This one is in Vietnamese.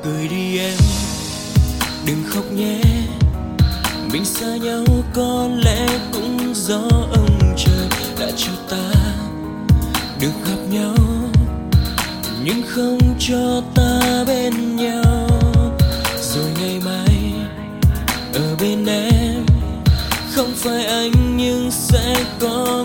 cười đi em, đừng khóc nhé. Mình xa nhau có lẽ cũng do ông trời đã cho ta được gặp nhau, nhưng không cho ta bên nhau. Rồi ngày mai ở bên em, không phải anh nhưng sẽ có